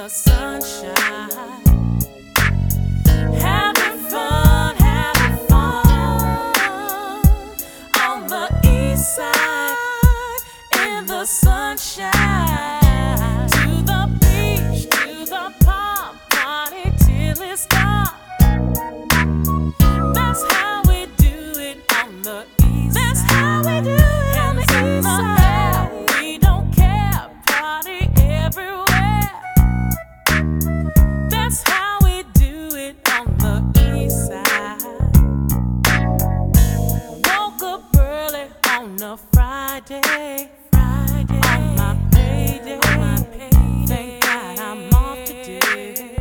the sunshine, having fun on the east side in the sunshine. To the beach, to the park, party till it's dark. That's how we do it on the east side. That's how we do it on the east side. We don't care, party everywhere. That's how we do it on the east side. Woke up early on a Friday. On my payday. Thank God I'm off today.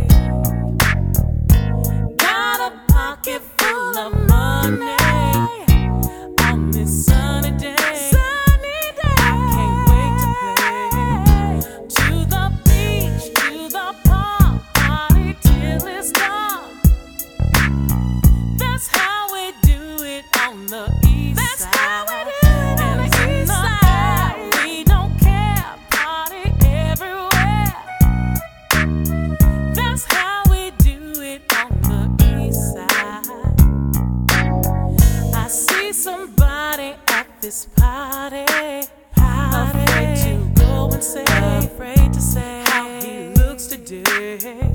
Got a pocket full of money on this sunny day. I can't wait to play. To the beach, to the park, party till it's dark. That's how we do it on the east side. That's how we do it on the east side. We don't care, party everywhere. That's how we do it on the east side. I see somebody at this party, afraid to go and say, afraid to say how he looks today.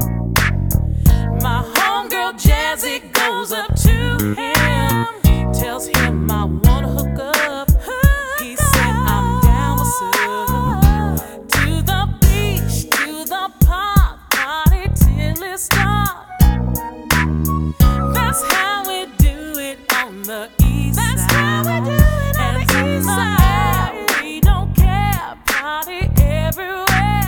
My homegirl Jazzy goes up to him, tells him I wanna hook up. He said I'm down with some. To the beach, to the park, party till it's dark. That's how we do it on the east side. That's how we do it on the east side. We don't care, party everywhere.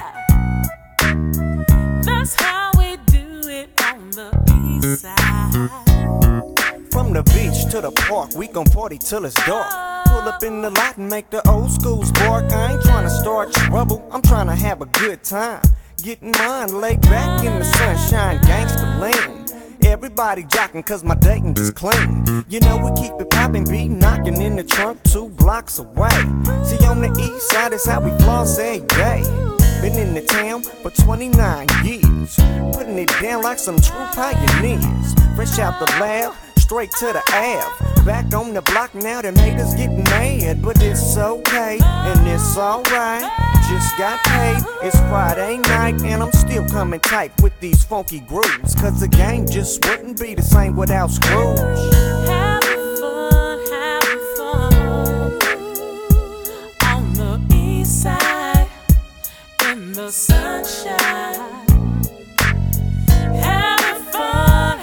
That's how we do it on the east side. From the beach to the park, we gon' party till it's dark. Pull up in the lot and make the old school spark. I ain't tryna start trouble, I'm tryna have a good time. Getting mine, laid back in the sunshine, gangsta lean. Everybody jockin' cause my dating is clean. You know we keep it poppin', be knockin' in the trunk 2 blocks away. See on the east side is how we floss every day. Been in the town for 29 years, putting it down like some true pioneers. Fresh out the lab, straight to the Ave. Back on the block now, them haters getting mad, but it's okay and it's alright. Just got paid, it's Friday night, and I'm still coming tight with these funky grooves. Cause the game just wouldn't be the same without Scrooge. Having fun on the east side in the sunshine. Having fun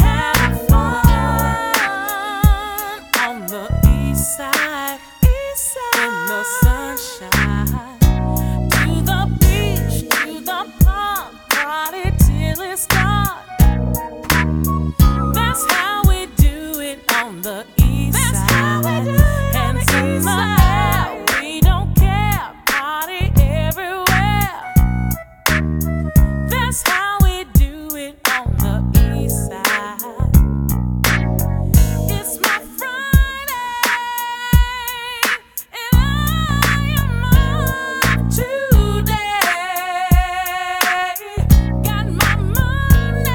on the east side in the sunshine. To the beach, to the park, party till it's dark. That's how we do it on the east side. That's how we do it on the east side. We don't care, party everywhere. That's how we do it on the east side. It's my Friday, and I am off today. Got my money,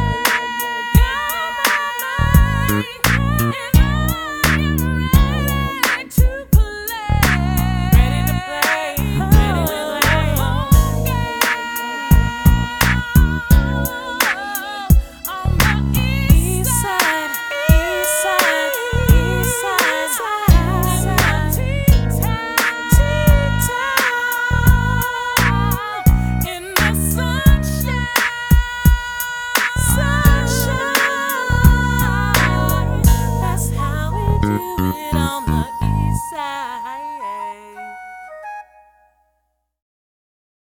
and I am ready to play. Ready to play, ready to play. Home on the east side, east side, east side, in the sunshine, sunshine. That's how we do it on the east side.